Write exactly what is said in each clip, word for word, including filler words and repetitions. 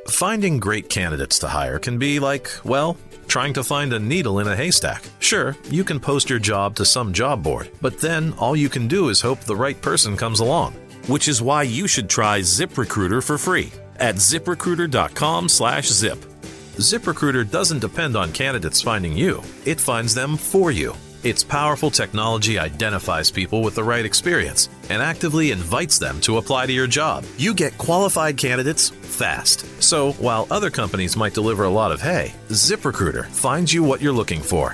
Finding great candidates to hire can be like, well, trying to find a needle in a haystack. Sure, you can post your job to some job board, but then all you can do is hope the right person comes along. Which is why you should try ZipRecruiter for free at ziprecruiter.com slash zip. ZipRecruiter doesn't depend on candidates finding you. It finds them for you. Its powerful technology identifies people with the right experience and actively invites them to apply to your job. You get qualified candidates fast. So while other companies might deliver a lot of hay, ZipRecruiter finds you what you're looking for.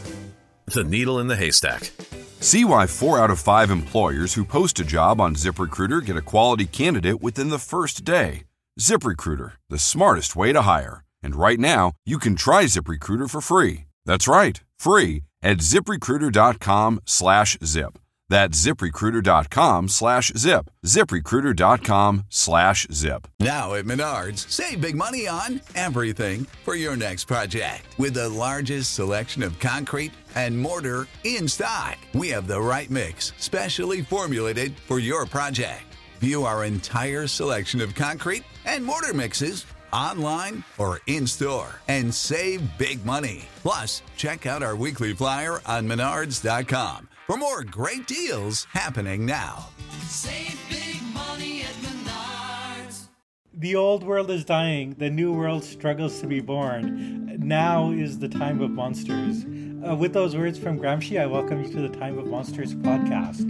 The needle in the haystack. See why four out of five employers who post a job on ZipRecruiter get a quality candidate within the first day. ZipRecruiter, the smartest way to hire. And right now, you can try ZipRecruiter for free. That's right, free at ziprecruiter.com slash zip. That's ziprecruiter.com slash zip. ziprecruiter.com slash zip. Now at Menards, save big money on everything for your next project. With the largest selection of concrete and mortar in stock, we have the right mix, specially formulated for your project. View our entire selection of concrete and mortar mixes online or in-store and save big money. Plus, check out our weekly flyer on menards dot com for more great deals happening now. Save big money at Menards. The old world is dying. The new world struggles to be born. Now is the time of monsters. Uh, with those words from Gramsci, I welcome you to the Time of Monsters podcast.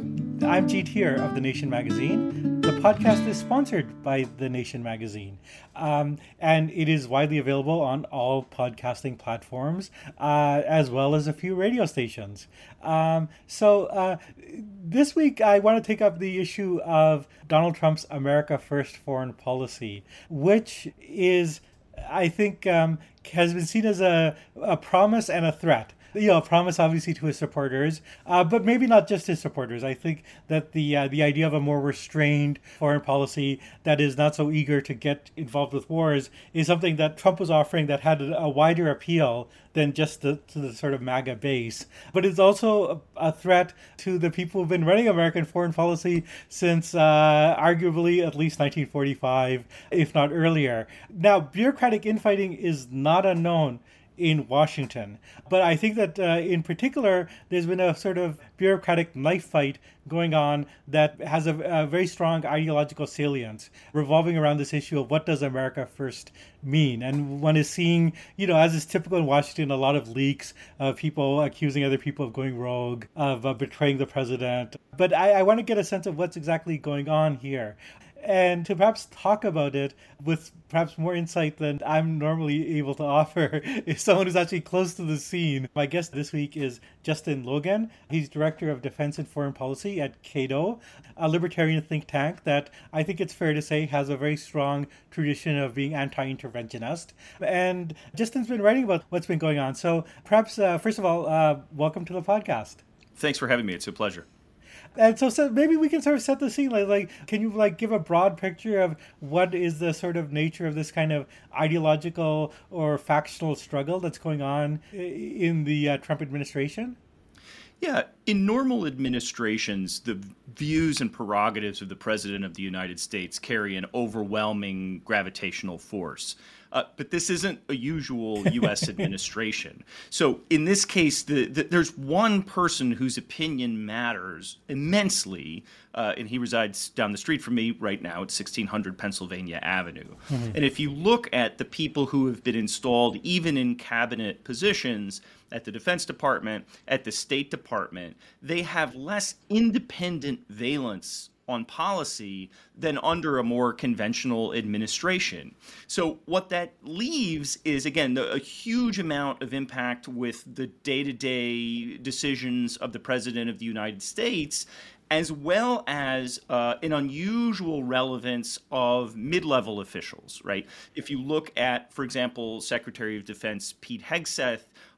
I'm G. Tier of The Nation magazine. The podcast is sponsored by The Nation magazine, um, and it is widely available on all podcasting platforms, uh, as well as a few radio stations. Um, so uh, this week, I want to take up the issue of Donald Trump's America First foreign policy, which is, I think, um, has been seen as a, a promise and a threat. You know, a promise obviously to his supporters, uh, but maybe not just his supporters. I think that the uh, the idea of a more restrained foreign policy that is not so eager to get involved with wars is something that Trump was offering that had a, a wider appeal than just the, to the sort of MAGA base. But it's also a, a threat to the people who've been running American foreign policy since uh, arguably at least nineteen forty-five, if not earlier. Now, bureaucratic infighting is not unknown in Washington. But I think that uh, in particular, there's been a sort of bureaucratic knife fight going on that has a, a very strong ideological salience revolving around this issue of what does America first mean. And one is seeing, you know, as is typical in Washington, a lot of leaks of people accusing other people of going rogue, of uh, betraying the president. But I, I want to get a sense of what's exactly going on here. And to perhaps talk about it with perhaps more insight than I'm normally able to offer is someone who's actually close to the scene. My guest this week is Justin Logan. He's Director of Defense and Foreign Policy at Cato, a libertarian think tank that I think it's fair to say has a very strong tradition of being anti-interventionist. And Justin's been writing about what's been going on. So perhaps, uh, first of all, uh, welcome to the podcast. Thanks for having me. It's a pleasure. And so, so maybe we can sort of set the scene. Like, like, can you like give a broad picture of what is the sort of nature of this kind of ideological or factional struggle that's going on in the uh, Trump administration? Yeah, in normal administrations, the views and prerogatives of the President of the United States carry an overwhelming gravitational force. Uh, but this isn't a usual U S administration. So in this case, the, the, there's one person whose opinion matters immensely, uh, and he resides down the street from me right now at sixteen hundred Pennsylvania Avenue. Mm-hmm. And if you look at the people who have been installed, even in cabinet positions, at the Defense Department, at the State Department, they have less independent valence on policy than under a more conventional administration. So what that leaves is, again, the, a huge amount of impact with the day-to-day decisions of the President of the United States, as well as uh, an unusual relevance of mid-level officials, right? If you look at, for example, Secretary of Defense Pete Hegseth, um,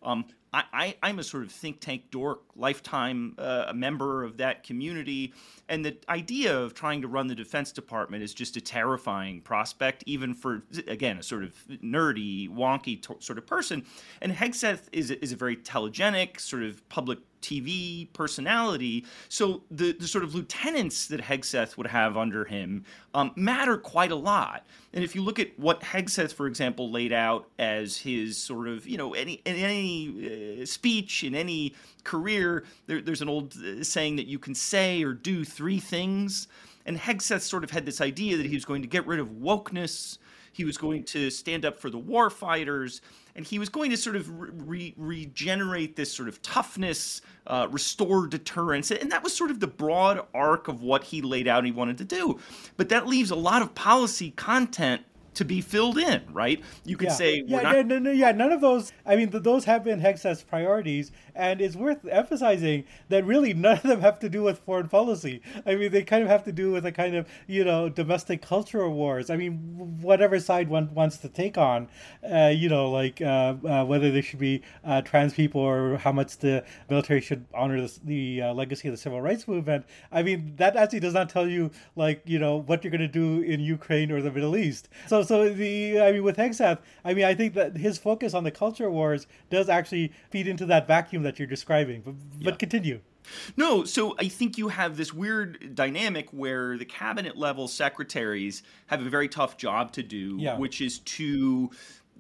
I, I, I'm a sort of think tank dork, lifetime uh, a member of that community. And the idea of trying to run the Defense Department is just a terrifying prospect, even for, again, a sort of nerdy, wonky to- sort of person. And Hegseth is, is a very telegenic, sort of public T V personality. So the, the sort of lieutenants that Hegseth would have under him um, matter quite a lot. And if you look at what Hegseth, for example, laid out as his sort of, you know, any in any uh, speech, in any career, there, there's an old uh, saying that you can say or do three things. And Hegseth sort of had this idea that he was going to get rid of wokeness. He was going to stand up for the war fighters, and he was going to sort of re- regenerate this sort of toughness, uh, restore deterrence. And that was sort of the broad arc of what he laid out he wanted to do. But that leaves a lot of policy content to be filled in, right? You could yeah. say, yeah, we're not... no, no, yeah, none of those, I mean, th- those have been Hegseth's priorities, and it's worth emphasizing that really none of them have to do with foreign policy. I mean, they kind of have to do with a kind of, you know, domestic cultural wars. I mean, whatever side one wants to take on, uh, you know, like uh, uh, whether there should be uh, trans people or how much the military should honor the, the uh, legacy of the civil rights movement. I mean, that actually does not tell you, like, you know, what you're going to do in Ukraine or the Middle East. So, so the, I mean, with Hegseth, I mean, I think that his focus on the culture wars does actually feed into that vacuum that you're describing. But, but Yeah. continue. No, so I think you have this weird dynamic where the cabinet level secretaries have a very tough job to do, Yeah. which is to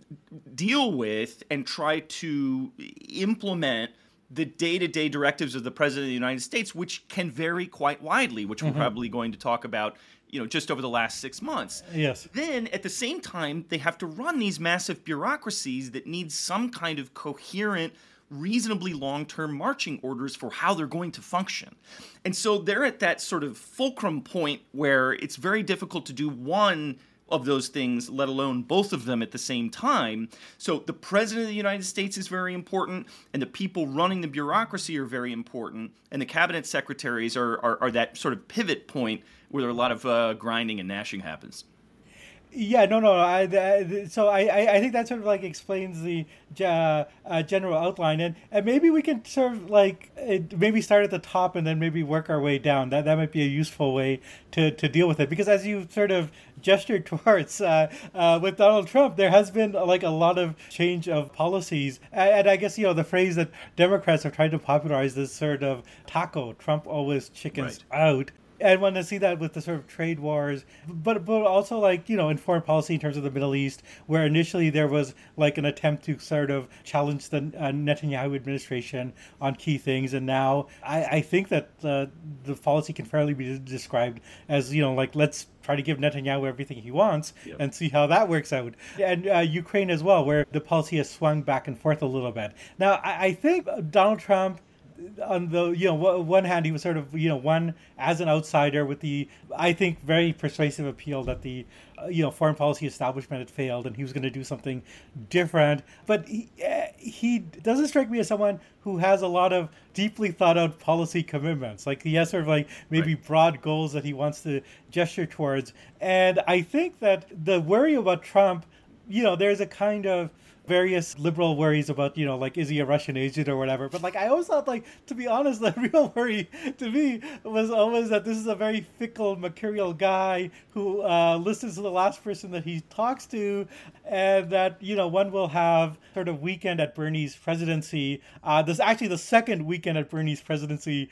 deal with and try to implement the day-to-day directives of the President of the United States, which can vary quite widely, which Mm-hmm. we're probably going to talk about, you know, just over the last six months. Yes. Then, at the same time, they have to run these massive bureaucracies that need some kind of coherent, reasonably long-term marching orders for how they're going to function. And so they're at that sort of fulcrum point where it's very difficult to do one of those things, let alone both of them at the same time. So the President of the United States is very important, and the people running the bureaucracy are very important, and the cabinet secretaries are, are, are that sort of pivot point where a lot of uh, grinding and gnashing happens. Yeah, no, no. I, I, so I, I I think that sort of like explains the uh, uh, general outline, and, and maybe we can sort of like it, maybe start at the top and then maybe work our way down. That that might be a useful way to, to deal with it, because as you sort of gestured towards uh, uh, with Donald Trump, there has been like a lot of change of policies, and, and I guess you know the phrase that Democrats have tried to popularize this sort of taco, Trump always chickens Right. out. And want to see that with the sort of trade wars, but but also like, you know, in foreign policy in terms of the Middle East, where initially there was like an attempt to sort of challenge the uh, Netanyahu administration on key things. And now I, I think that uh, the policy can fairly be described as, you know, like, let's try to give Netanyahu everything he wants Yep. and see how that works out. And uh, Ukraine as well, where the policy has swung back and forth a little bit. Now, I, I think Donald Trump, on the, you know, one hand, he was sort of, you know, one as an outsider with the, I think, very persuasive appeal that the, uh, you know, foreign policy establishment had failed and he was going to do something different. But he, uh, he doesn't strike me as someone who has a lot of deeply thought out policy commitments. Like, he has sort of like maybe Right. broad goals that he wants to gesture towards. And I think that the worry about Trump, you know, there's a kind of various liberal worries about, you know, like, is he a Russian agent or whatever. But like, I always thought, like, to be honest, the real worry to me was always that this is a very fickle, mercurial guy who uh, listens to the last person that he talks to, and that, you know, one will have sort of weekend at Bernie's presidency. Uh, this is actually the second weekend at Bernie's presidency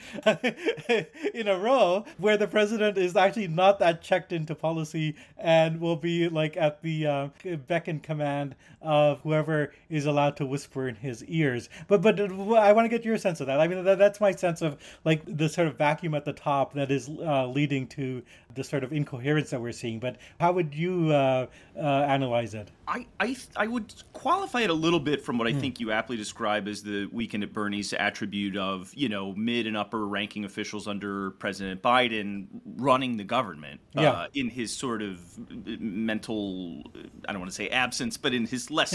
in a row where the president is actually not that checked into policy and will be like at the uh, beck and command of whoever is allowed to whisper in his ears. But but I want to get your sense of that. I mean, that, that's my sense of like the sort of vacuum at the top that is uh, leading to the sort of incoherence that we're seeing. But how would you uh, uh, analyze it? I, I I would qualify it a little bit from what I think you aptly describe as the weekend at Bernie's attribute of, you know, mid and upper ranking officials under President Biden running the government Yeah. uh, in his sort of mental, I don't want to say absence, but in his less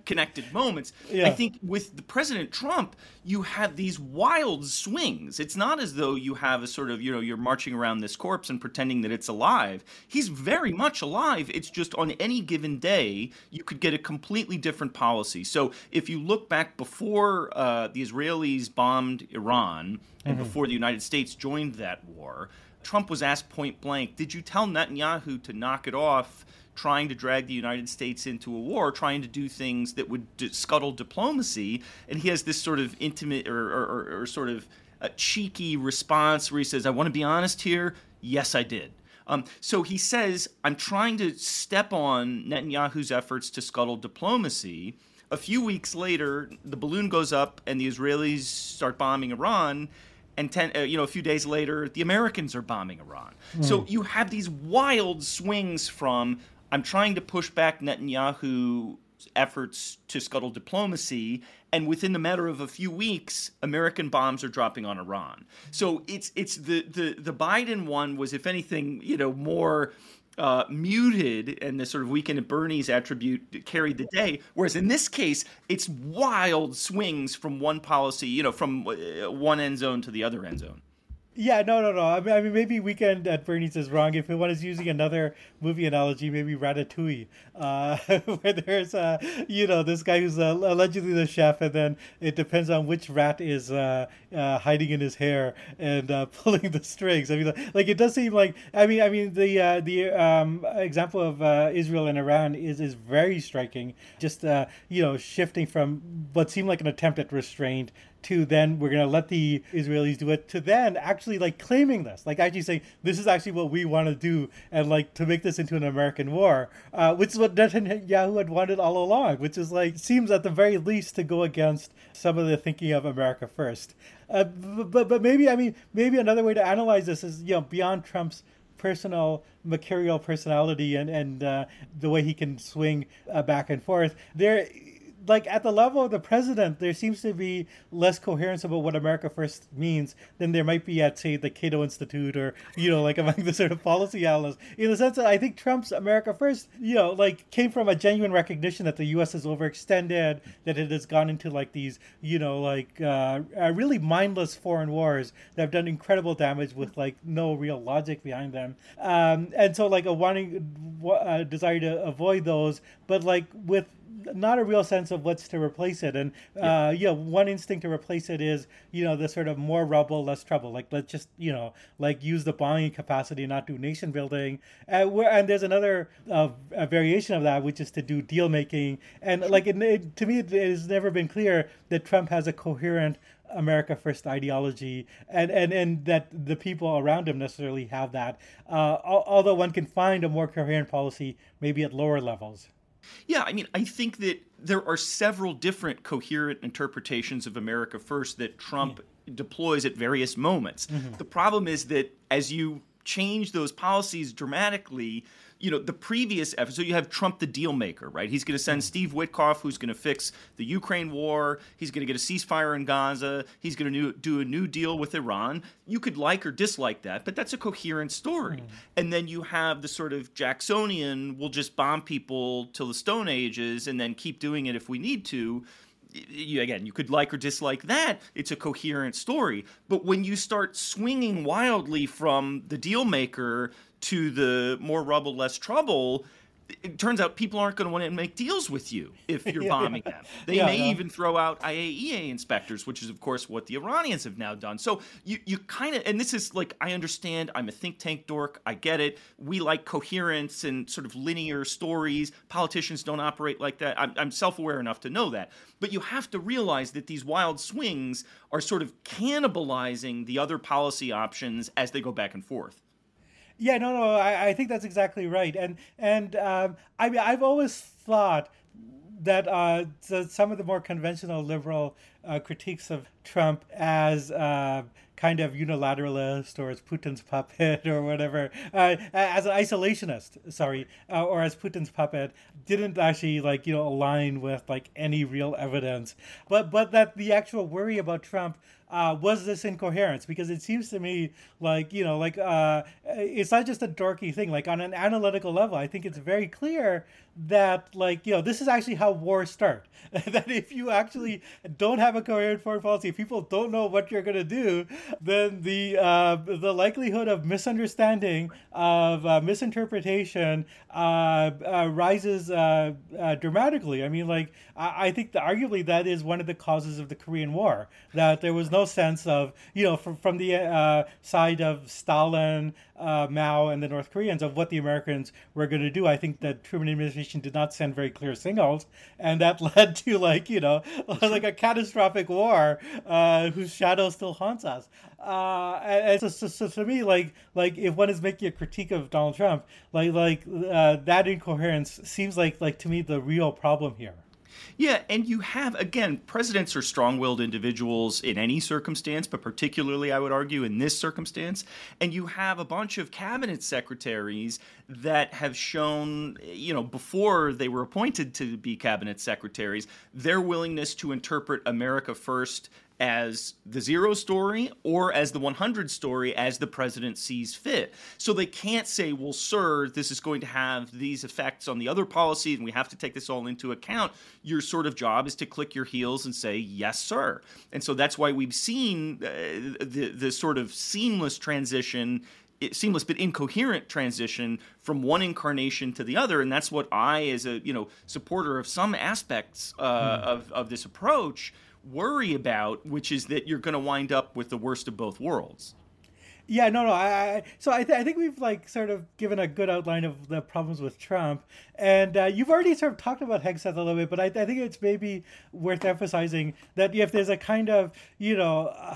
connected moments. Yeah. I think with the President Trump, you have these wild swings. It's not as though you have a sort of, you know, you're marching around this corpse and pretending that it's alive. He's very much alive. It's just on any given day, you could get a completely different policy. So if you look back before uh, the Israelis bombed Iran and mm-hmm. before the United States joined that war, Trump was asked point blank, did you tell Netanyahu to knock it off, trying to drag the United States into a war, trying to do things that would d- scuttle diplomacy? And he has this sort of intimate or, or, or, or sort of a cheeky response where he says, I want to be honest here. Yes, I did. Um, so he says, I'm trying to step on Netanyahu's efforts to scuttle diplomacy. A few weeks later, the balloon goes up and the Israelis start bombing Iran. And ten, uh, you know, a few days later, the Americans are bombing Iran. Mm. So you have these wild swings from I'm trying to push back Netanyahu's efforts to scuttle diplomacy, and within the matter of a few weeks, American bombs are dropping on Iran. So it's it's the the the Biden one was, if anything, you know, more uh, muted, and the sort of Weekend at Bernie's attribute carried the day. Whereas in this case, it's wild swings from one policy, you know, from one end zone to the other end zone. Yeah, no, no, no. I mean, I mean, maybe Weekend at Bernie's is wrong. If one is using another movie analogy, maybe Ratatouille, uh, where there's, uh, you know, this guy who's uh, allegedly the chef, and then it depends on which rat is uh, uh, hiding in his hair and uh, pulling the strings. I mean, like it does seem like. I mean, I mean, the uh, the um, example of uh, Israel and Iran is is very striking. Just uh, you know, shifting from what seemed like an attempt at restraint to then we're going to let the Israelis do it, to then actually like claiming this, like actually saying this is actually what we want to do, and like to make this into an American war, uh, which is what Netanyahu had wanted all along, which is like seems at the very least to go against some of the thinking of America first. Uh, but but maybe I mean maybe another way to analyze this is, you know, beyond Trump's personal mercurial personality and and uh, the way he can swing uh, back and forth there. Like at the level of the president, there seems to be less coherence about what America First means than there might be at, say, the Cato Institute or, you know, like among the sort of policy analysts. In the sense that I think Trump's America First, you know, like came from a genuine recognition that the U S is overextended, that it has gone into like these, you know, like uh, uh, really mindless foreign wars that have done incredible damage with like no real logic behind them. Um, and so like a wanting, a desire to avoid those, but like with not a real sense of what's to replace it. And, uh, yeah. you know, one instinct to replace it is, you know, the sort of more rubble, less trouble. Like, let's just, you know, like use the bombing capacity, not do nation building. And, where, and there's another uh, a variation of that, which is to do deal making. And like, it, it, to me, it has never been clear that Trump has a coherent America First ideology, and, and, and that the people around him necessarily have that. Uh, although one can find a more coherent policy maybe at lower levels. Yeah, I mean, I think that there are several different coherent interpretations of America First that Trump yeah. deploys at various moments. Mm-hmm. The problem is that as you change those policies dramatically, you know, the previous effort, so you have Trump the deal maker, right? He's going to send Steve Witkoff, who's going to fix the Ukraine war. He's going to get a ceasefire in Gaza. He's going to do a new deal with Iran. You could like or dislike that, but that's a coherent story. Mm. And then you have the sort of Jacksonian, we'll just bomb people till the Stone Ages and then keep doing it if we need to. You, again, you could like or dislike that. It's a coherent story. But when you start swinging wildly from the deal maker to the more rubble, less trouble, it turns out people aren't going to want to make deals with you if you're bombing them. They yeah, may yeah. even throw out I A E A inspectors, which is, of course, what the Iranians have now done. So you, you kind of, and this is like, I understand, I'm a think tank dork, I get it. We like coherence and sort of linear stories. Politicians don't operate like that. I'm, I'm self-aware enough to know that. But you have to realize that these wild swings are sort of cannibalizing the other policy options as they go back and forth. Yeah, no, no, I, I think that's exactly right. And and um, I mean, I've always thought that uh, some of the more conventional liberal uh, critiques of Trump as uh, kind of unilateralist or as Putin's puppet or whatever, uh, as an isolationist, sorry, uh, or as Putin's puppet, didn't actually like, you know, align with like any real evidence. But, but that the actual worry about Trump Uh, was this incoherence? Because it seems to me like, you know, like uh, it's not just a dorky thing. Like on an analytical level, I think it's very clear that, like, you know, this is actually how wars start. That if you actually don't have a coherent foreign policy, if people don't know what you're going to do, then the uh, the likelihood of misunderstanding, of uh, misinterpretation uh, uh, rises uh, uh, dramatically. I mean, like, I, I think that arguably that is one of the causes of the Korean War, that there was no sense of, you know, from, from the uh, side of Stalin, uh, Mao, and the North Koreans of what the Americans were going to do. I think the Truman administration did not send very clear signals, and that led to, like, you know, like a catastrophic war uh, whose shadow still haunts us. Uh, and so, so, so to me, like, like if one is making a critique of Donald Trump, like, like uh, that incoherence seems like, like to me, the real problem here. Yeah, and you have, again, presidents are strong-willed individuals in any circumstance, but particularly, I would argue, in this circumstance. And you have a bunch of cabinet secretaries that have shown, you know, before they were appointed to be cabinet secretaries, their willingness to interpret America First as the zero story or as the one hundred story as the president sees fit. So they can't say, well, sir, this is going to have these effects on the other policies and we have to take this all into account. Your sort of job is to click your heels and say, yes, sir. And so that's why we've seen uh, the, the sort of seamless transition seamless but incoherent transition from one incarnation to the other. And that's what I, as a, you know, supporter of some aspects uh, mm. of, of this approach, worry about, which is that you're going to wind up with the worst of both worlds. Yeah, no, no. I, I so I, th- I think we've like sort of given a good outline of the problems with Trump, and uh, you've already sort of talked about Hegseth a little bit, but I, I think it's maybe worth emphasizing that if there's a kind of, you know, uh,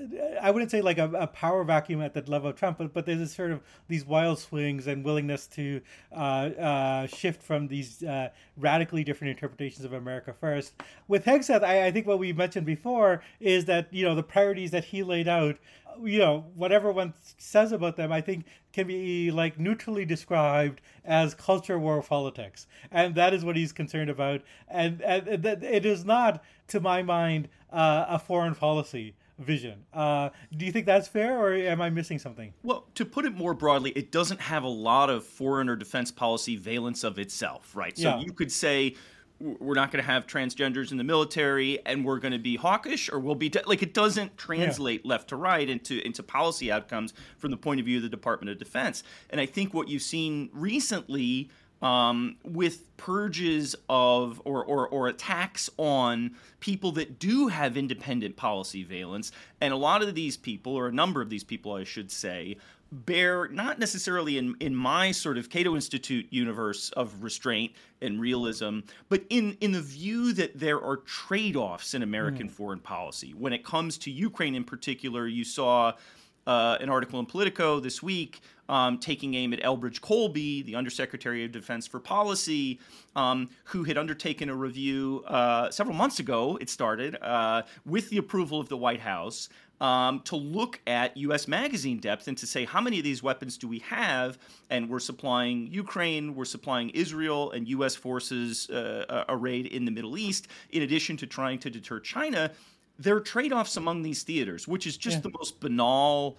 I wouldn't say like a, a power vacuum at the level of Trump, but but there's this sort of these wild swings and willingness to uh, uh, shift from these uh, radically different interpretations of America First. With Hegseth, I, I think what we mentioned before is that, you know, the priorities that he laid out, you know, whatever one says about them, I think can be like neutrally described as culture war politics. And that is what he's concerned about. And, and it is not, to my mind, uh, a foreign policy vision. Uh, do you think that's fair, or am I missing something? Well, to put it more broadly, it doesn't have a lot of foreign or defense policy valence of itself, right? So yeah. You could say, we're not going to have transgenders in the military and we're going to be hawkish, or we'll be de- like, it doesn't translate yeah. left to right into into policy outcomes from the point of view of the Department of Defense. And I think what you've seen recently um, with purges of or, or or attacks on people that do have independent policy valence, and a lot of these people, or a number of these people, I should say, bear not necessarily in, in my sort of Cato Institute universe of restraint and realism, but in, in the view that there are trade-offs in American mm. foreign policy. When it comes to Ukraine in particular, you saw uh, an article in Politico this week um, taking aim at Elbridge Colby, the Undersecretary of Defense for Policy, um, who had undertaken a review uh, several months ago, it started, uh, with the approval of the White House, Um, to look at U S magazine depth and to say, how many of these weapons do we have? And we're supplying Ukraine, we're supplying Israel and U S forces uh, arrayed in the Middle East, in addition to trying to deter China. There are trade-offs among these theaters, which is just yeah. the most banal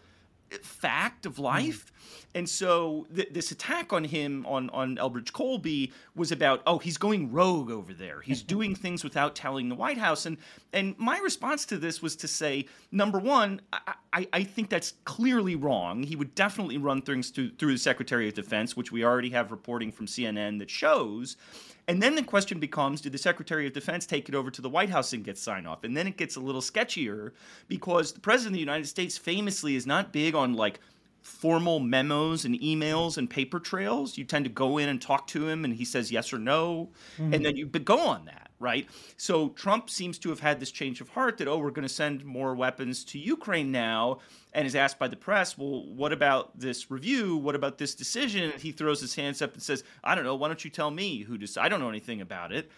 fact of life. Mm. And so th- this attack on him, on, on Elbridge Colby, was about, oh, he's going rogue over there. He's doing things without telling the White House. And and my response to this was to say, number one, I, I, I think that's clearly wrong. He would definitely run things through, through the Secretary of Defense, which we already have reporting from C N N that shows. And then the question becomes, did the Secretary of Defense take it over to the White House and get sign off? And then it gets a little sketchier, because the President of the United States famously is not big on like formal memos and emails and paper trails. You tend to go in and talk to him and he says yes or no. Mm-hmm. And then you but go on that, right? So Trump seems to have had this change of heart that, oh, we're going to send more weapons to Ukraine now, and is asked by the press, well, what about this review? What about this decision? And he throws his hands up and says, I don't know. Why don't you tell me who decided? I don't know anything about it.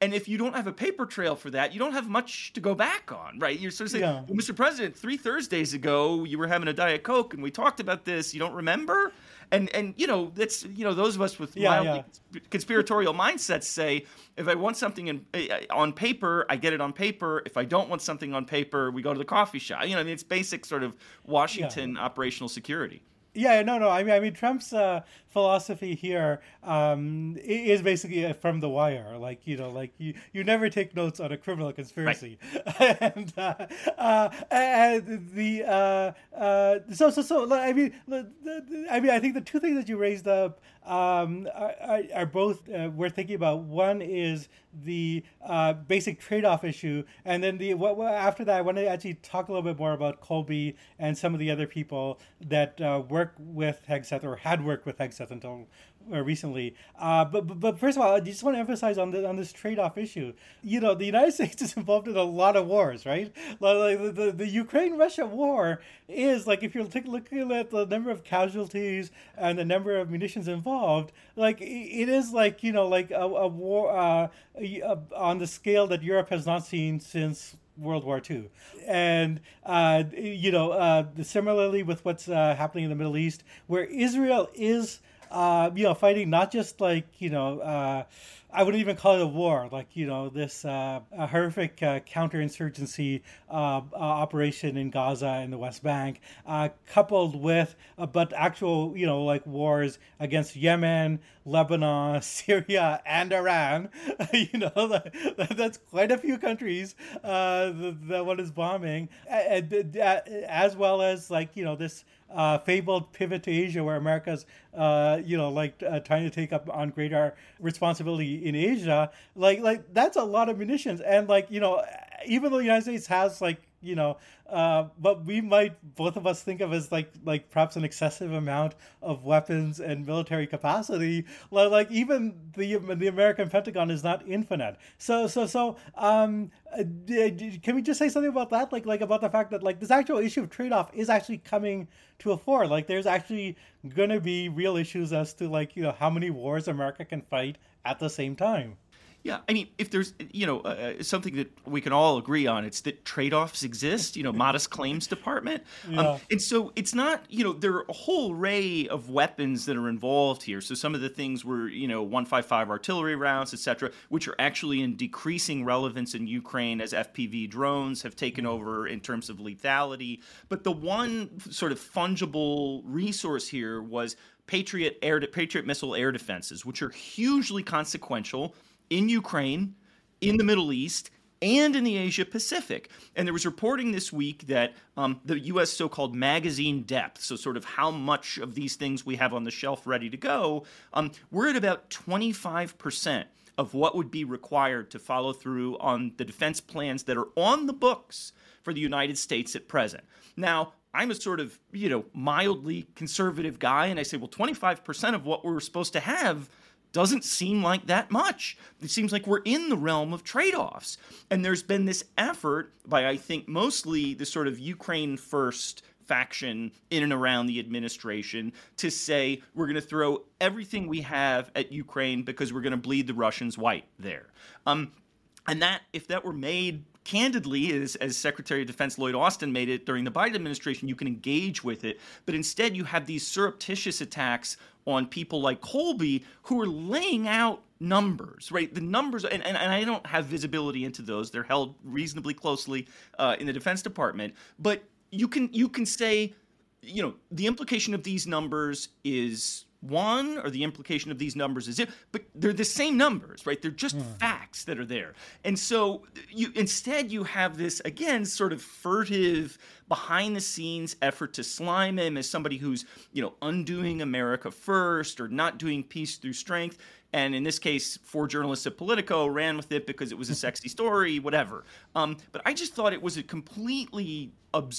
And if you don't have a paper trail for that, you don't have much to go back on, right? You're sort of saying, Yeah. well, Mister President, three Thursdays ago, you were having a Diet Coke and we talked about this. You don't remember? And, and you know, that's, you know, those of us with Yeah, mildly yeah. conspiratorial mindsets say, if I want something in, uh, on paper, I get it on paper. If I don't want something on paper, we go to the coffee shop. You know, I mean, it's basic sort of Washington operational security. Yeah, no, no. I mean, I mean, Trump's uh, philosophy here um, i- is basically uh, from the wire. Like, you know, like you, you never take notes on a criminal conspiracy, and uh, uh, and the uh, uh, so so so. like, I mean, the- the- I mean, I think the two things that you raised up um, are, are are both uh, worth thinking about. One is the uh, basic trade-off issue, and then the what, what, after that, I want to actually talk a little bit more about Colby and some of the other people that uh, work with Hegseth or had worked with Hegseth until uh, recently. Uh, but, but but first of all, I just want to emphasize on the on this trade-off issue. You know, the United States is involved in a lot of wars, right? Like the the, the Ukraine-Russia war is like, if you're take, looking at the number of casualties and the number of munitions involved, like it is like, you know, like a, a war uh, a, on the scale that Europe has not seen since World War Two. And, uh, you know, uh, similarly with what's uh, happening in the Middle East, where Israel is, uh, you know, fighting not just like, you know, uh, I wouldn't even call it a war, like, you know, this uh, a horrific uh, counterinsurgency uh, uh, operation in Gaza and the West Bank, uh, coupled with, uh, but actual, you know, like wars against Yemen, Lebanon, Syria, and Iran. You know, that, that's quite a few countries uh, that, that one is bombing, and, and, uh, as well as, like, you know, this uh, fabled pivot to Asia, where America's, uh, you know, like uh, trying to take up on greater responsibility in Asia. Like, like that's a lot of munitions, and like, you know, even though the United States has like, you know, uh, but we might both of us think of as like like perhaps an excessive amount of weapons and military capacity. Like, like even the the American Pentagon is not infinite. So so so um, uh, can we just say something about that? Like like about the fact that like this actual issue of trade-off is actually coming to a fore. Like there's actually going to be real issues as to like, you know, how many wars America can fight at the same time. Yeah, I mean, if there's, you know, uh, something that we can all agree on, it's that trade-offs exist, you know, modest claims department. Yeah. Um, and so it's not, you know, there are a whole array of weapons that are involved here. So some of the things were, you know, one fifty-five artillery rounds, et cetera, which are actually in decreasing relevance in Ukraine as F P V drones have taken over in terms of lethality. But the one sort of fungible resource here was Patriot air, Patriot missile air defenses, which are hugely consequential in Ukraine, in the Middle East, and in the Asia Pacific. And there was reporting this week that um, the U S so-called magazine depth, so sort of how much of these things we have on the shelf ready to go, um, we're at about twenty-five percent of what would be required to follow through on the defense plans that are on the books for the United States at present. Now, I'm a sort of, you know, mildly conservative guy, and I say, well, twenty-five percent of what we're supposed to have doesn't seem like that much. It seems like we're in the realm of trade-offs. And there's been this effort by, I think, mostly the sort of Ukraine first faction in and around the administration to say we're going to throw everything we have at Ukraine because we're going to bleed the Russians white there. Um, and that, if that were made candidly, as, as Secretary of Defense Lloyd Austin made it during the Biden administration, you can engage with it. But instead, you have these surreptitious attacks on people like Colby who are laying out numbers, right? The numbers, and, and, and I don't have visibility into those. They're held reasonably closely uh, in the Defense Department. But you can you can say, you know, the implication of these numbers is one, or the implication of these numbers is zero, but they're the same numbers, right? They're just mm. facts that are there. And so you instead you have this, again, sort of furtive, behind-the-scenes effort to slime him as somebody who's, you know, undoing America first or not doing peace through strength. And in this case, four journalists at Politico ran with it because it was a sexy story, whatever. Um, but I just thought it was a completely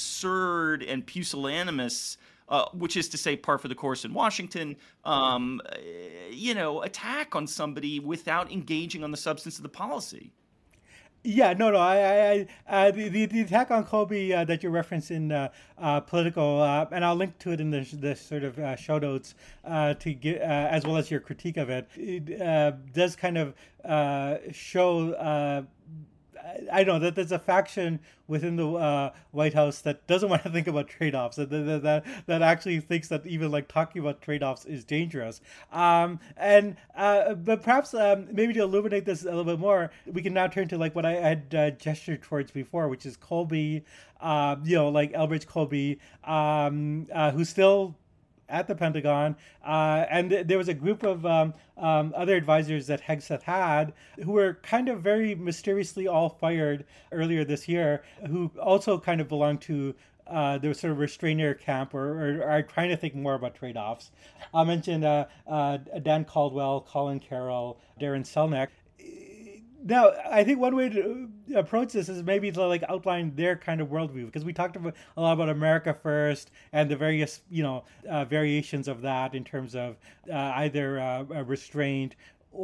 absurd and pusillanimous, uh, which is to say par for the course in Washington, um, you know, attack on somebody without engaging on the substance of the policy. Yeah, no, no. I, I, I uh, the, the the attack on Colby uh, that you referenced in uh, uh, political, uh, and I'll link to it in the the sort of uh, show notes uh, to get uh, as well as your critique of it. It uh, does kind of uh, show. Uh, I don't know that there's a faction within the uh, White House that doesn't want to think about trade-offs. That that, that that actually thinks that even like talking about trade-offs is dangerous. Um, and uh, but perhaps um, maybe to illuminate this a little bit more, we can now turn to like what I had uh, gestured towards before, which is Colby. Uh, you know, like Elbridge Colby, um, uh, who's still at the Pentagon, uh, and th- there was a group of um, um, other advisors that Hegseth had who were kind of very mysteriously all fired earlier this year, who also kind of belonged to uh, the sort of restrainer camp or, or are trying to think more about trade-offs. I mentioned uh, uh, Dan Caldwell, Colin Carroll, Darren Selnick. Now, I think one way to approach this is maybe to like outline their kind of worldview, because we talked about a lot about America first and the various, you know, uh, variations of that in terms of uh, either uh, restraint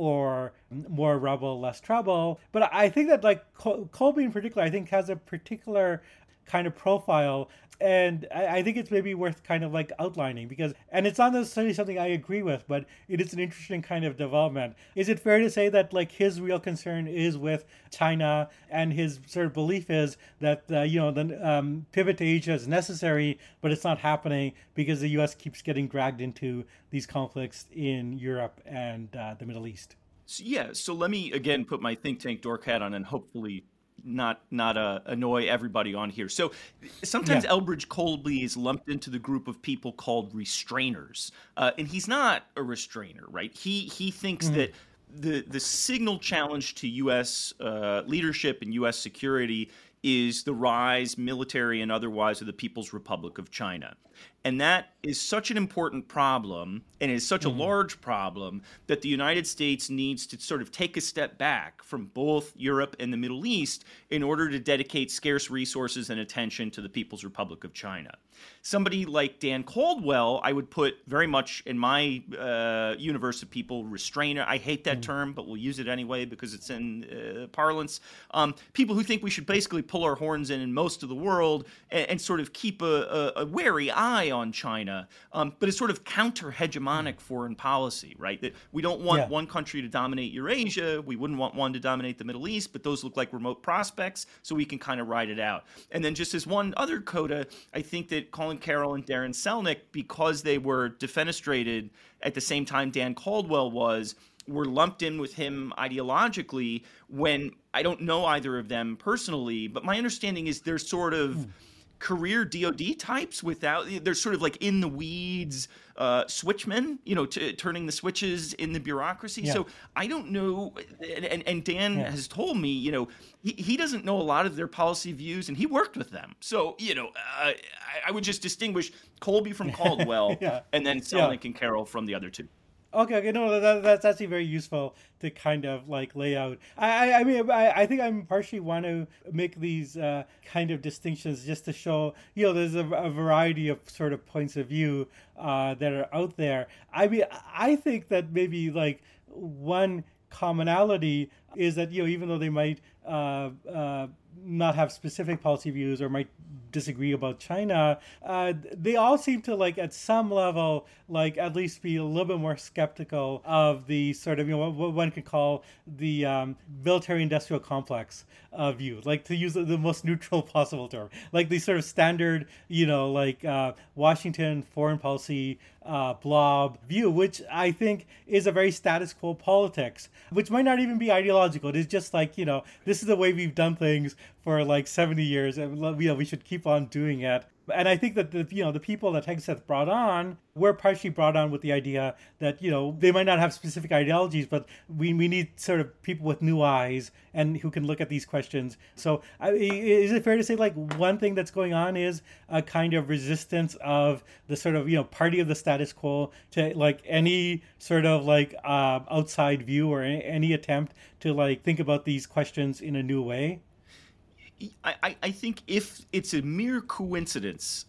or more rubble, less trouble. But I think that like Col- Colby in particular, I think has a particular kind of profile, and I, I think it's maybe worth kind of like outlining, because, and it's not necessarily something I agree with, but it is an interesting kind of development. Is it fair to say that like his real concern is with China, and his sort of belief is that uh, you know the um, pivot to Asia is necessary, but it's not happening because the U S keeps getting dragged into these conflicts in Europe and uh, the Middle East? So, yeah, so let me again put my think tank dork hat on and hopefully not not uh, annoy everybody on here. So sometimes Yeah. Elbridge Colby is lumped into the group of people called restrainers, uh, and he's not a restrainer, right? He he thinks that the the signal challenge to U S uh, leadership and U S security is the rise, military and otherwise, of the People's Republic of China. And that is such an important problem and is such a large problem that the United States needs to sort of take a step back from both Europe and the Middle East in order to dedicate scarce resources and attention to the People's Republic of China. Somebody like Dan Caldwell, I would put very much in my uh, universe of people, restrainer. I hate that term, but we'll use it anyway because it's in uh, parlance. Um, people who think we should basically pull our horns in in most of the world and, and sort of keep a, a, a wary eye on China, um, but it's sort of counter-hegemonic foreign policy, right? That we don't want Yeah. one country to dominate Eurasia, we wouldn't want one to dominate the Middle East, but those look like remote prospects, so we can kind of ride it out. And then just as one other coda, I think that Colin Carroll and Darren Selnick, because they were defenestrated at the same time Dan Caldwell was, were lumped in with him ideologically, when I don't know either of them personally, but my understanding is they're sort of career D O D types without, they're sort of like in the weeds uh, switchmen, you know, t- turning the switches in the bureaucracy. Yeah. So I don't know, and, and, and Dan Yeah. has told me, you know, he, he doesn't know a lot of their policy views, and he worked with them. So, you know, uh, I, I would just distinguish Colby from Caldwell, Yeah. and then Selnick and Carroll from the other two. Okay, okay, no, that, that's actually very useful to kind of like lay out. I, I, I mean, I, I think I'm partially want to make these uh, kind of distinctions just to show, you know, there's a, a variety of sort of points of view uh, that are out there. I mean, I think that maybe like one commonality is that, you know, even though they might uh, uh, not have specific policy views or might disagree about China, uh, they all seem to like at some level like at least be a little bit more skeptical of the sort of, you know, what one could call the um, military industrial complex uh, view, like to use the most neutral possible term, like the sort of standard, you know, like uh, Washington foreign policy uh, blob view, which I think is a very status quo politics, which might not even be ideological. It is just like, you know, this is the way we've done things for like seventy years, and you know, we should keep on doing it. And I think that the, you know, the people that Hegseth brought on were partially brought on with the idea that, you know, they might not have specific ideologies, but we, we need sort of people with new eyes and who can look at these questions. So I, is it fair to say like one thing that's going on is a kind of resistance of the sort of, you know, party of the status quo to like any sort of like uh, outside view or any, any attempt to like think about these questions in a new way? I, I think if it's a mere coincidence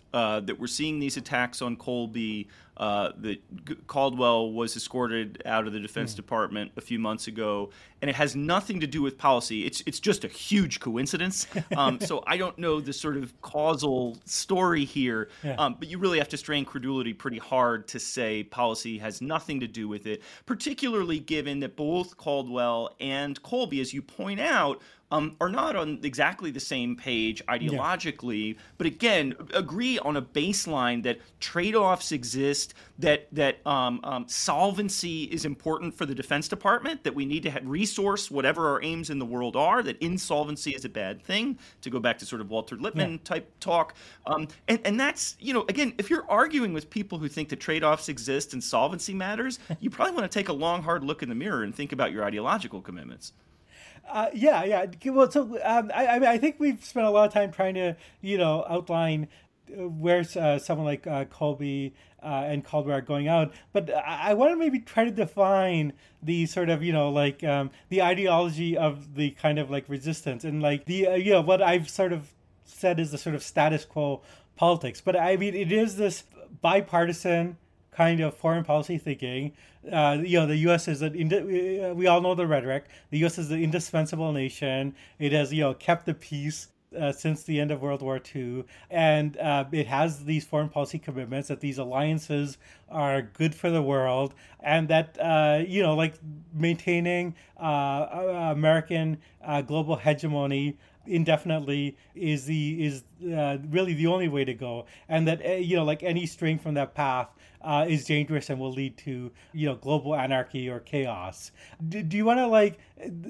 uh, that we're seeing these attacks on Colby, uh, that G- Caldwell was escorted out of the Defense mm. Department a few months ago, and it has nothing to do with policy. It's it's just a huge coincidence. Um, so I don't know the sort of causal story here, yeah. um, but you really have to strain credulity pretty hard to say policy has nothing to do with it, particularly given that both Caldwell and Colby, as you point out, Um, are not on exactly the same page ideologically, yeah. but again, agree on a baseline that trade-offs exist, that that um, um, solvency is important for the Defense Department, that we need to have resource whatever our aims in the world are, that insolvency is a bad thing, to go back to sort of Walter Lippmann yeah. type talk. Um, and, and that's, you know, again, if you're arguing with people who think that trade-offs exist and solvency matters, you probably want to take a long, hard look in the mirror and think about your ideological commitments. Uh, yeah, yeah. Well, so um, I, I mean, I think we've spent a lot of time trying to, you know, outline where uh, someone like uh, Colby uh, and Caldwell are going out. But I, I want to maybe try to define the sort of, you know, like um, the ideology of the kind of like resistance and like the, uh, you know, what I've sort of said is the sort of status quo politics. But I mean, it is this bipartisan kind of foreign policy thinking. Uh, you know, the U S is an, we all know the rhetoric. The U S is an indispensable nation. It has, you know, kept the peace uh, since the end of World War Two. And uh, it has these foreign policy commitments that these alliances are good for the world. And that, uh, you know, like maintaining uh, American uh, global hegemony indefinitely is the is uh, really the only way to go. And that, uh, you know, like any string from that path Uh, is dangerous and will lead to, you know, global anarchy or chaos. Do, do you want to like,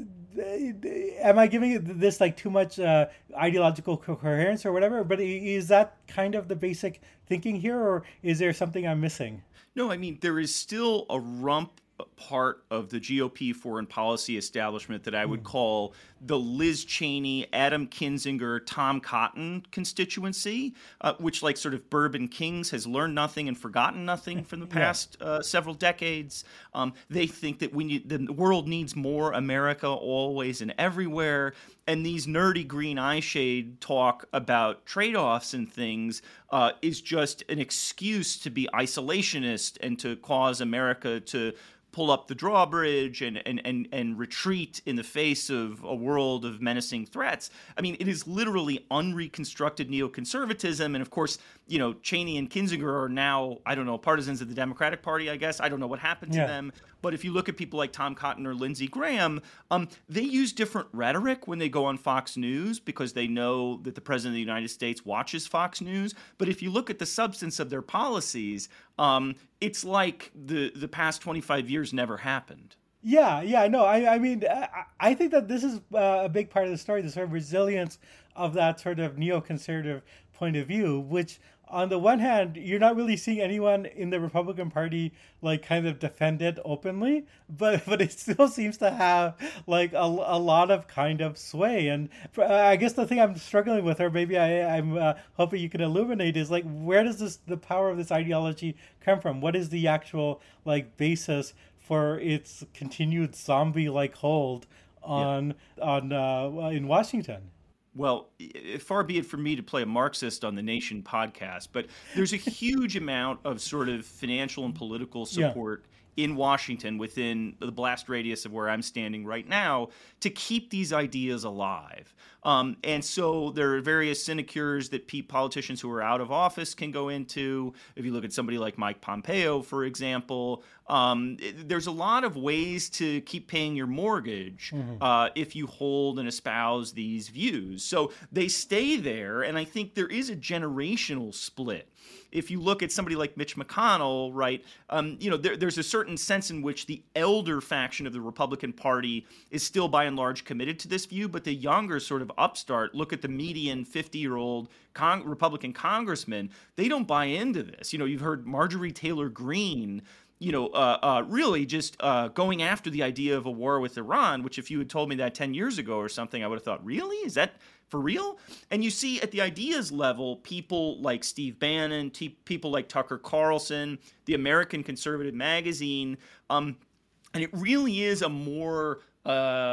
am I giving it this like too much uh, ideological coherence or whatever? But is that kind of the basic thinking here, or is there something I'm missing? No, I mean, there is still a rump part of the G O P foreign policy establishment that I would mm. call the Liz Cheney, Adam Kinzinger, Tom Cotton constituency, uh, which, like sort of Bourbon Kings, has learned nothing and forgotten nothing from the past yeah. uh, several decades. Um, they think that we need, the world needs more America always and everywhere. And these nerdy green eye shade talk about trade-offs and things uh, is just an excuse to be isolationist and to cause America to pull up the drawbridge and, and, and, and retreat in the face of a world of menacing threats. I mean, it is literally unreconstructed neoconservatism. And of course, you know, Cheney and Kinzinger are now, I don't know, partisans of the Democratic Party, I guess. I don't know what happened to yeah. them. But if you look at people like Tom Cotton or Lindsey Graham, um, they use different rhetoric when they go on Fox News because they know that the President of the United States watches Fox News. But if you look at the substance of their policies, um, it's like the, the past twenty-five years never happened. Yeah, yeah, no, I, I mean, I, I think that this is uh, a big part of the story, the sort of resilience of that sort of neoconservative point of view, which on the one hand, you're not really seeing anyone in the Republican Party like kind of defend it openly, but but it still seems to have like a, a lot of kind of sway. And uh, I guess the thing I'm struggling with, or maybe I, I'm uh, hoping you can illuminate, is like, where does this the power of this ideology come from? What is the actual like basis for its continued zombie-like hold on yeah. on uh, in Washington? Well, far be it from me to play a Marxist on the Nation podcast, but there's a huge amount of sort of financial and political support yeah. in Washington within the blast radius of where I'm standing right now to keep these ideas alive. Um, and so there are various sinecures that pe- politicians who are out of office can go into. If you look at somebody like Mike Pompeo, for example, um, it, there's a lot of ways to keep paying your mortgage mm-hmm. uh, if you hold and espouse these views. So they stay there, and I think there is a generational split. If you look at somebody like Mitch McConnell, right, um, you know, there, there's a certain sense in which the elder faction of the Republican Party is still by and large committed to this view, but the younger sort of upstart, look at the median fifty-year-old con- Republican congressman, they don't buy into this. You know, you've heard Marjorie Taylor Greene, you know, uh, uh, really just uh, going after the idea of a war with Iran, which if you had told me that ten years ago or something, I would have thought, really? Is that for real? And you see at the ideas level, people like Steve Bannon, t- people like Tucker Carlson, the American Conservative Magazine, um, and it really is a more uh,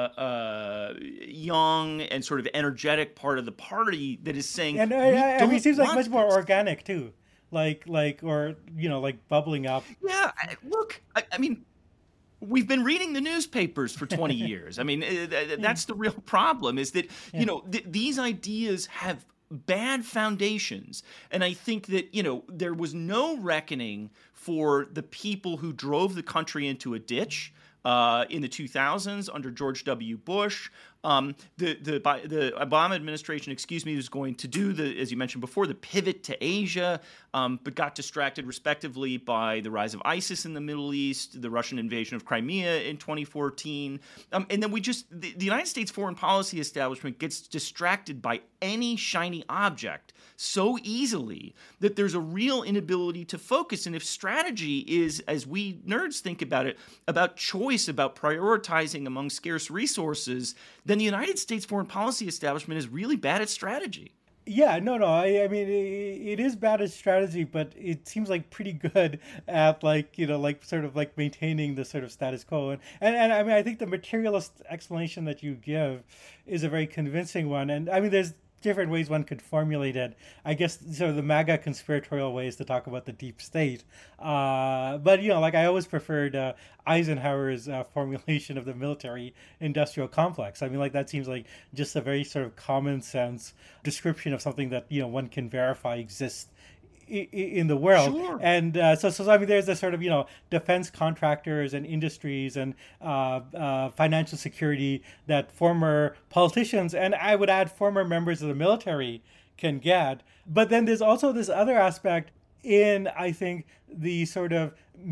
uh, young and sort of energetic part of the party that is saying, And we I, I don't mean, it seems like want much more this. organic too, like like or you know like bubbling up. Yeah, I, look, I, I mean, we've been reading the newspapers for twenty years. I mean, uh, th- that's the real problem is that, Yeah. you know, th- these ideas have bad foundations. And I think that, you know, there was no reckoning for the people who drove the country into a ditch uh, in the two thousands under George W. Bush. Um, the the Bi- the Obama administration, excuse me, was going to do the, as you mentioned before, the pivot to Asia, um, but got distracted respectively by the rise of ISIS in the Middle East, the Russian invasion of Crimea in twenty fourteen, um, and then we just the, the United States foreign policy establishment gets distracted by any shiny object so easily that there's a real inability to focus. And if strategy is, as we nerds think about it, about choice, about prioritizing among scarce resources, then the United States foreign policy establishment is really bad at strategy. Yeah, no, no. I, I mean, it, it is bad at strategy, but it seems like pretty good at like you know, like sort of like maintaining the sort of status quo. And and, and I mean, I think the materialist explanation that you give is a very convincing one. And I mean, there's different ways one could formulate it. I guess sort of the MAGA conspiratorial ways to talk about the deep state. Uh, but you know, like I always preferred uh, Eisenhower's uh, formulation of the military-industrial complex. I mean, like that seems like just a very sort of common sense description of something that you know one can verify exists in the world. Sure. And uh, so, so I mean, there's this sort of, you know, defense contractors and industries and uh, uh, financial security that former politicians, and I would add former members of the military, can get. But then there's also this other aspect in, I think, the sort of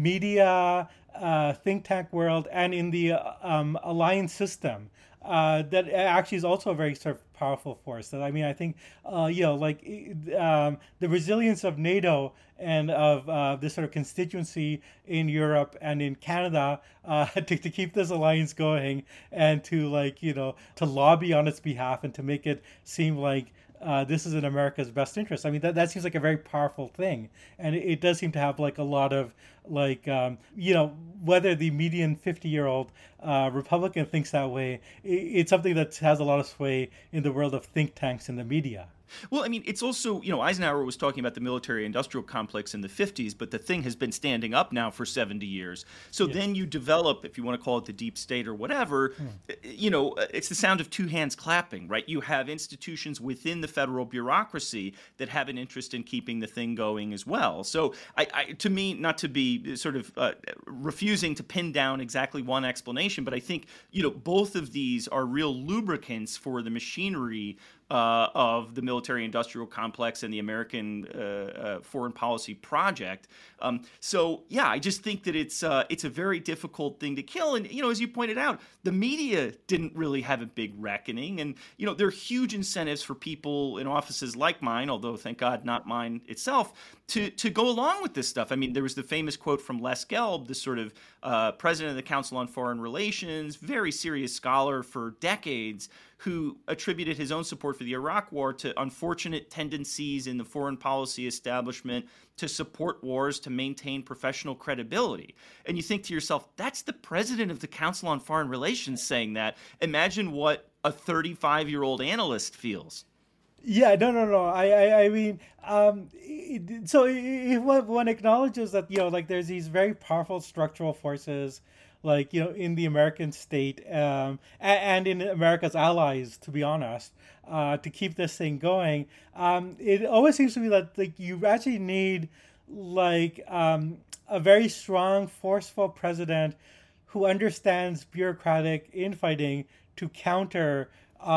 media, uh, think tank world and in the uh, um, alliance system. Uh, that actually is also a very sort of powerful force. That I mean, I think uh, you know, like um, the resilience of NATO and of uh, this sort of constituency in Europe and in Canada uh, to, to keep this alliance going and to like you know to lobby on its behalf and to make it seem like Uh, this is in America's best interest. I mean, that, that seems like a very powerful thing. And it, it does seem to have like a lot of like, um, you know, whether the median fifty-year-old uh, Republican thinks that way, it, it's something that has a lot of sway in the world of think tanks and the media. Well, I mean, it's also, you know, Eisenhower was talking about the military-industrial complex in the fifties, but the thing has been standing up now for seventy years. So Yeah. then you develop, if you want to call it the deep state or whatever, you know, it's the sound of two hands clapping, right? You have institutions within the federal bureaucracy that have an interest in keeping the thing going as well. So I, I to me, not to be sort of uh, refusing to pin down exactly one explanation, but I think, you know, both of these are real lubricants for the machinery Uh, of the military-industrial complex and the American uh, uh, foreign policy project. Um, so, yeah, I just think that it's uh, it's a very difficult thing to kill. And, you know, as you pointed out, the media didn't really have a big reckoning. And, you know, there are huge incentives for people in offices like mine, although, thank God, not mine itself, to, to go along with this stuff. I mean, there was the famous quote from Les Gelb, the sort of uh, president of the Council on Foreign Relations, very serious scholar for decades, who attributed his own support for the Iraq War to unfortunate tendencies in the foreign policy establishment to support wars to maintain professional credibility. And you think to yourself, that's the president of the Council on Foreign Relations saying that. Imagine what a thirty-five-year-old analyst feels. Yeah, no, no, no. I, I, I mean, um, it, so if one acknowledges that, you know, like there's these very powerful structural forces, like, you know, in the American state um, and in America's allies, to be honest, uh, to keep this thing going, um, it always seems to me that like you actually need like um, a very strong, forceful president who understands bureaucratic infighting to counter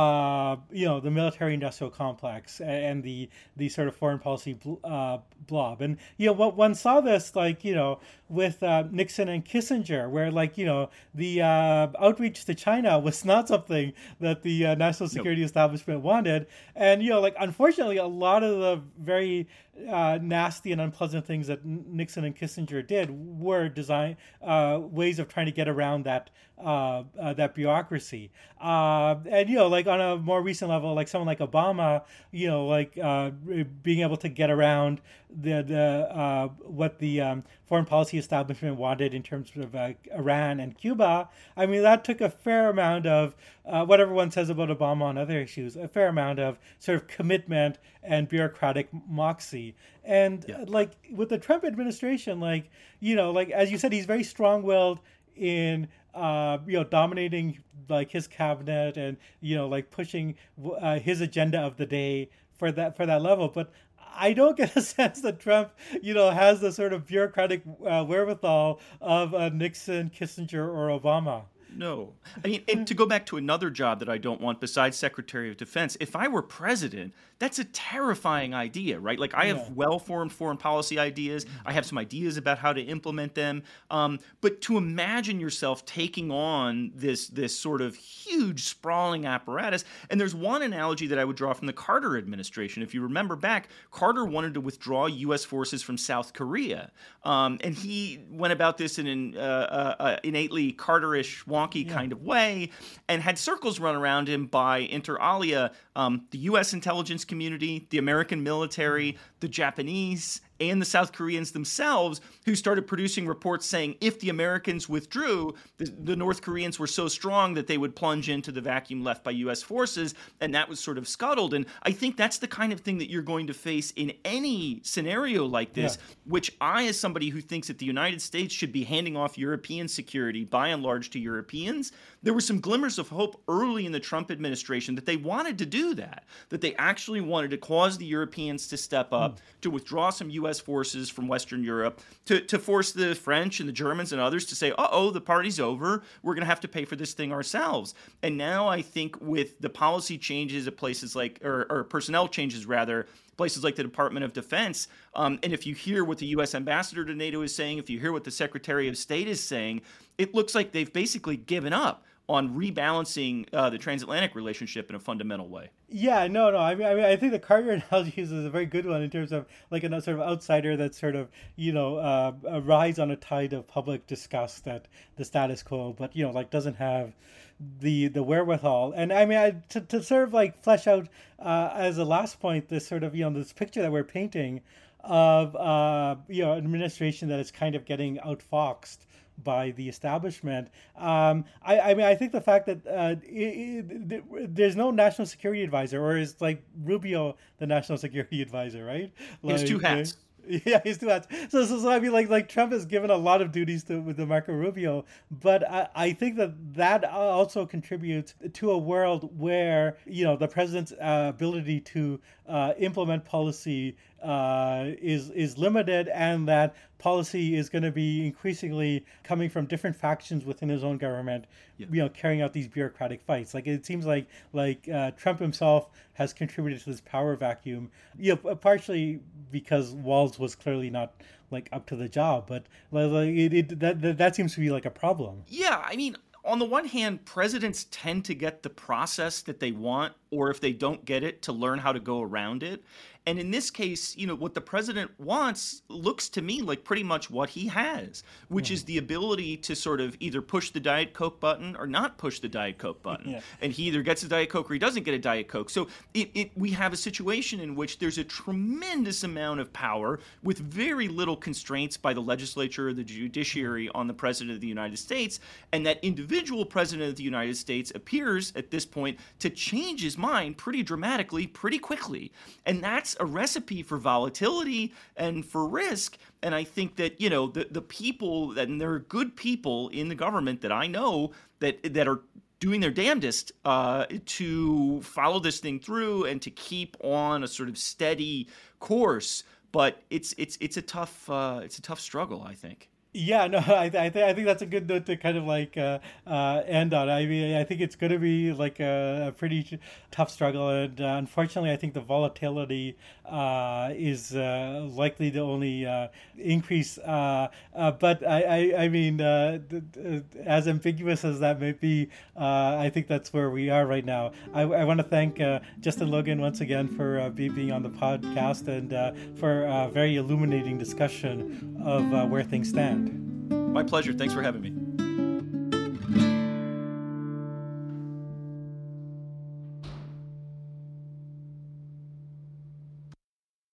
uh, you know, the military-industrial complex and the the sort of foreign policy uh, blob. And, you know, what one saw this, like, you know, with uh, Nixon and Kissinger, where, like, you know, the uh, outreach to China was not something that the uh, national security nope. establishment wanted. And, you know, like, unfortunately, a lot of the very uh, nasty and unpleasant things that Nixon and Kissinger did were design uh, ways of trying to get around that uh, uh, that bureaucracy. Uh, and, you know, like, like on a more recent level, like someone like Obama, you know, like uh, being able to get around the the uh, what the um, foreign policy establishment wanted in terms of uh, Iran and Cuba. I mean, that took a fair amount of uh, what everyone says about Obama on other issues, a fair amount of sort of commitment and bureaucratic moxie. And yeah. like with the Trump administration, like, you know, like as you said, he's very strong-willed in uh, you know, dominating like his cabinet and, you know, like pushing uh, his agenda of the day for that for that level. But I don't get a sense that Trump, you know, has the sort of bureaucratic uh, wherewithal of uh, Nixon, Kissinger, or Obama. No. I mean, and to go back to another job that I don't want besides Secretary of Defense, if I were president, that's a terrifying idea, right? Like I have yeah. well-formed foreign policy ideas. I have some ideas about how to implement them. Um, but to imagine yourself taking on this, this sort of huge sprawling apparatus, and there's one analogy that I would draw from the Carter administration. If you remember back, Carter wanted to withdraw U S forces from South Korea. Um, and he went about this in an uh, uh, innately Carterish, wonky yeah. kind of way, and had circles run around him by inter alia, um, the U S intelligence community, the American military, the Japanese, and the South Koreans themselves, who started producing reports saying if the Americans withdrew, the, the North Koreans were so strong that they would plunge into the vacuum left by U S forces, and that was sort of scuttled. And I think that's the kind of thing that you're going to face in any scenario like this, yeah. which I, as somebody who thinks that the United States should be handing off European security by and large to Europeans, there were some glimmers of hope early in the Trump administration that they wanted to do that, that they actually wanted to cause the Europeans to step up, mm. to withdraw some U S forces from Western Europe, to, to force the French and the Germans and others to say, uh-oh, the party's over. We're going to have to pay for this thing ourselves. And now I think with the policy changes at places like, or, or personnel changes rather, places like the Department of Defense, um, and if you hear what the U S ambassador to NATO is saying, if you hear what the Secretary of State is saying, it looks like they've basically given up on rebalancing uh, the transatlantic relationship in a fundamental way. Yeah, no, no. I mean, I mean, I think the Carter analogy is a very good one in terms of like a sort of outsider that sort of, you know, uh, rides on a tide of public disgust at the status quo, but, you know, like doesn't have the the wherewithal. And I mean, I, to, to sort of like flesh out uh, as a last point, this sort of, you know, this picture that we're painting of, uh, you know, an administration that is kind of getting outfoxed by the establishment. Um, I, I mean, I think the fact that uh, it, it, there's no national security advisor, or is like Rubio the national security advisor, right? He has like, two hats. Uh, Yeah, he's two hats. So, so, so I mean, like, like Trump has given a lot of duties to with the Marco Rubio, but I, I think that that also contributes to a world where, you know, the president's uh, ability to uh, implement policy uh, is is limited, and that policy is going to be increasingly coming from different factions within his own government, yeah. you know, carrying out these bureaucratic fights. Like it seems like like uh, Trump himself has contributed to this power vacuum, you know, partially because Walz was clearly not like up to the job, but like it, it that, that that seems to be like a problem. Yeah, I mean, on the one hand, presidents tend to get the process that they want, or if they don't get it, to learn how to go around it. And in this case, you know, what the president wants looks to me like pretty much what he has, which mm. is the ability to sort of either push the Diet Coke button or not push the Diet Coke button. Yeah. And he either gets a Diet Coke or he doesn't get a Diet Coke. So it, it we have a situation in which there's a tremendous amount of power with very little constraints by the legislature or the judiciary on the president of the United States. And that individual president of the United States appears at this point to change his mind pretty dramatically, pretty quickly. And that's a recipe for volatility and for risk. And I think that, you know, the, the people, and there are good people in the government that I know that that are doing their damnedest uh, to follow this thing through and to keep on a sort of steady course. But it's it's it's a tough uh, it's a tough struggle, I think. Yeah, no, I, I think I think that's a good note to kind of like uh, uh, end on. I mean, I think it's going to be like a, a pretty tough struggle, and uh, unfortunately, I think the volatility uh, is uh, likely to only uh, increase. Uh, uh, but I, I, I mean, uh, as ambiguous as that may be, uh, I think that's where we are right now. I, I want to thank uh, Justin Logan once again for uh, being on the podcast and uh, for a very illuminating discussion of uh, where things stand. My pleasure. Thanks for having me.